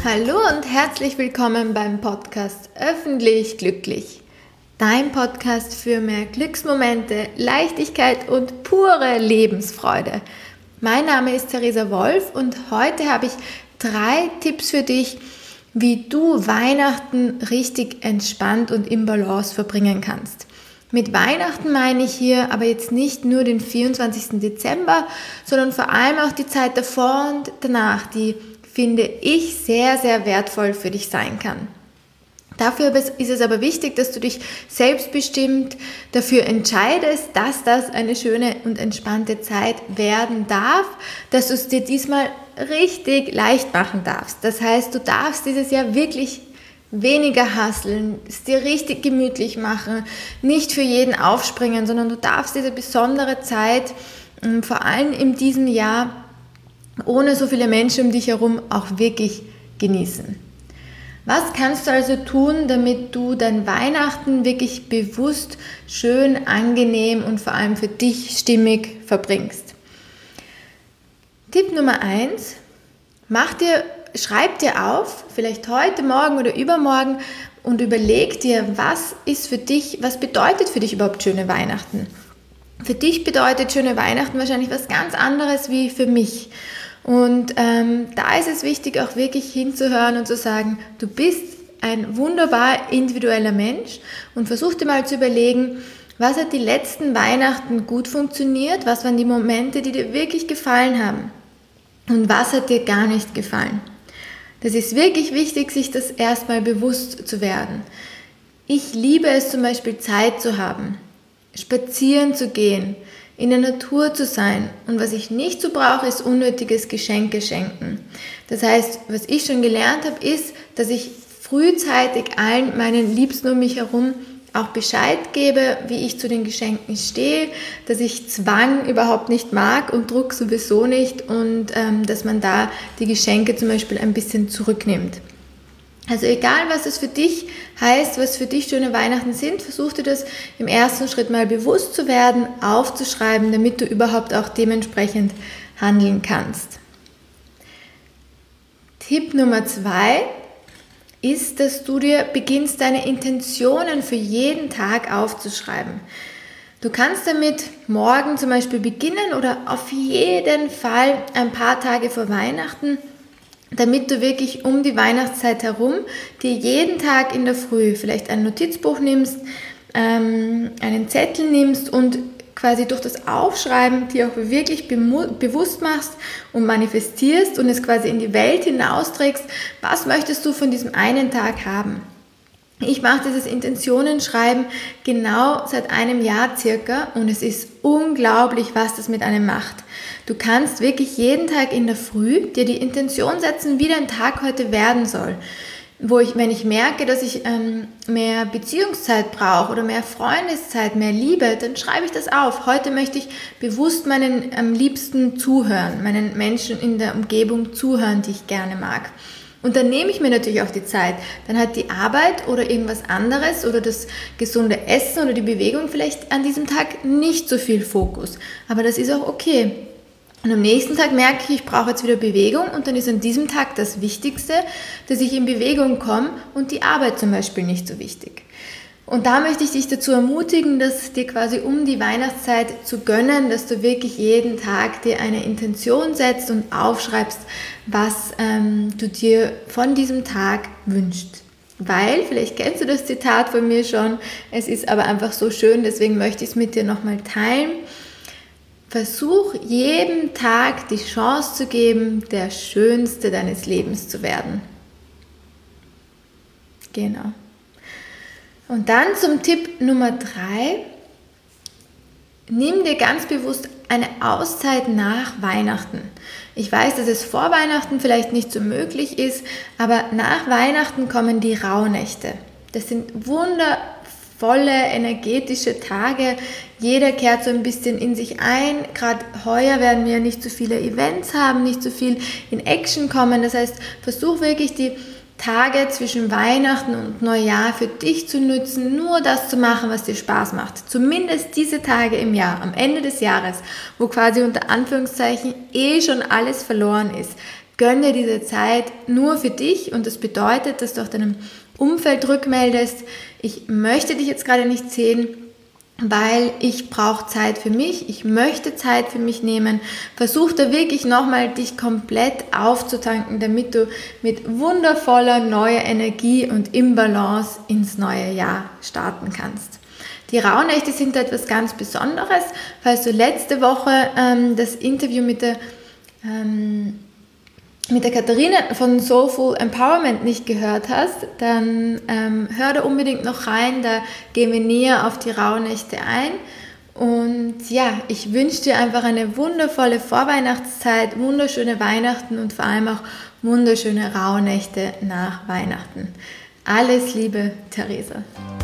Hallo und herzlich willkommen beim Podcast Öffentlich Glücklich. Dein Podcast für mehr Glücksmomente, Leichtigkeit und pure Lebensfreude. Mein Name ist Theresa Wolf und heute habe ich 3 Tipps für dich, wie du Weihnachten richtig entspannt und im Balance verbringen kannst. Mit Weihnachten meine ich hier aber jetzt nicht nur den 24. Dezember, sondern vor allem auch die Zeit davor und danach, die finde ich sehr, sehr wertvoll für dich sein kann. Dafür ist es aber wichtig, dass du dich selbstbestimmt dafür entscheidest, dass das eine schöne und entspannte Zeit werden darf, dass du es dir diesmal richtig leicht machen darfst. Das heißt, du darfst dieses Jahr wirklich weniger hasseln, es dir richtig gemütlich machen, nicht für jeden aufspringen, sondern du darfst diese besondere Zeit, vor allem in diesem Jahr, ohne so viele Menschen um dich herum, auch wirklich genießen. Was kannst du also tun, damit du dein Weihnachten wirklich bewusst, schön, angenehm und vor allem für dich stimmig verbringst? Tipp Nummer 1, schreib dir auf, vielleicht heute, morgen oder übermorgen und überleg dir, was bedeutet für dich überhaupt schöne Weihnachten? Für dich bedeutet schöne Weihnachten wahrscheinlich was ganz anderes wie für mich. Und da ist es wichtig, auch wirklich hinzuhören und zu sagen, du bist ein wunderbar individueller Mensch und versuch dir mal zu überlegen, was hat die letzten Weihnachten gut funktioniert, was waren die Momente, die dir wirklich gefallen haben und was hat dir gar nicht gefallen. Das ist wirklich wichtig, sich das erstmal bewusst zu werden. Ich liebe es zum Beispiel, Zeit zu haben, spazieren zu gehen, in der Natur zu sein. Und was ich nicht so brauche, ist unnötiges Geschenke schenken. Das heißt, was ich schon gelernt habe, ist, dass ich frühzeitig allen meinen Liebsten um mich herum auch Bescheid gebe, wie ich zu den Geschenken stehe, dass ich Zwang überhaupt nicht mag und Druck sowieso nicht und dass man da die Geschenke zum Beispiel ein bisschen zurücknimmt. Also egal, was es für dich heißt, was für dich schöne Weihnachten sind, versuch dir das im ersten Schritt mal bewusst zu werden, aufzuschreiben, damit du überhaupt auch dementsprechend handeln kannst. Tipp Nummer 2 ist, dass du dir beginnst, deine Intentionen für jeden Tag aufzuschreiben. Du kannst damit morgen zum Beispiel beginnen oder auf jeden Fall ein paar Tage vor Weihnachten, damit du wirklich um die Weihnachtszeit herum dir jeden Tag in der Früh vielleicht ein Notizbuch nimmst, einen Zettel nimmst und quasi durch das Aufschreiben dir auch wirklich bewusst machst und manifestierst und es quasi in die Welt hinausträgst, was möchtest du von diesem einen Tag haben. Ich mache dieses Intentionenschreiben genau seit einem Jahr circa und es ist unglaublich, was das mit einem macht. Du kannst wirklich jeden Tag in der Früh dir die Intention setzen, wie dein Tag heute werden soll. Wenn ich merke, dass ich mehr Beziehungszeit brauche oder mehr Freundeszeit, mehr Liebe, dann schreibe ich das auf. Heute möchte ich bewusst meinen am liebsten zuhören, meinen Menschen in der Umgebung zuhören, die ich gerne mag. Und dann nehme ich mir natürlich auch die Zeit. Dann hat die Arbeit oder irgendwas anderes oder das gesunde Essen oder die Bewegung vielleicht an diesem Tag nicht so viel Fokus. Aber das ist auch okay. Und am nächsten Tag merke ich brauche jetzt wieder Bewegung und dann ist an diesem Tag das Wichtigste, dass ich in Bewegung komme und die Arbeit zum Beispiel nicht so wichtig. Und da möchte ich dich dazu ermutigen, das dir quasi um die Weihnachtszeit zu gönnen, dass du wirklich jeden Tag dir eine Intention setzt und aufschreibst, was du dir von diesem Tag wünschst. Weil, vielleicht kennst du das Zitat von mir schon, es ist aber einfach so schön, deswegen möchte ich es mit dir nochmal teilen. Versuch jedem Tag die Chance zu geben, der Schönste deines Lebens zu werden. Genau. Und dann zum Tipp Nummer 3. Nimm dir ganz bewusst eine Auszeit nach Weihnachten. Ich weiß, dass es vor Weihnachten vielleicht nicht so möglich ist, aber nach Weihnachten kommen die Rauhnächte. Das sind wundervolle, energetische Tage. Jeder kehrt so ein bisschen in sich ein. Gerade heuer werden wir nicht so viele Events haben, nicht so viel in Action kommen. Das heißt, versuch wirklich die Tage zwischen Weihnachten und Neujahr für dich zu nutzen, nur das zu machen, was dir Spaß macht. Zumindest diese Tage im Jahr, am Ende des Jahres, wo quasi unter Anführungszeichen schon alles verloren ist. gönne diese Zeit nur für dich und das bedeutet, dass du auch deinem Umfeld rückmeldest, ich möchte dich jetzt gerade nicht sehen, weil ich brauche Zeit für mich, ich möchte Zeit für mich nehmen. Versuch da wirklich nochmal dich komplett aufzutanken, damit du mit wundervoller neuer Energie und im Balance ins neue Jahr starten kannst. Die Rauhnächte sind etwas ganz Besonderes. Falls du letzte Woche das Interview mit der Katharina von Soulful Empowerment nicht gehört hast, dann hör da unbedingt noch rein, da gehen wir näher auf die Rauhnächte ein. Und ja, ich wünsche dir einfach eine wundervolle Vorweihnachtszeit, wunderschöne Weihnachten und vor allem auch wunderschöne Rauhnächte nach Weihnachten. Alles Liebe, Theresa.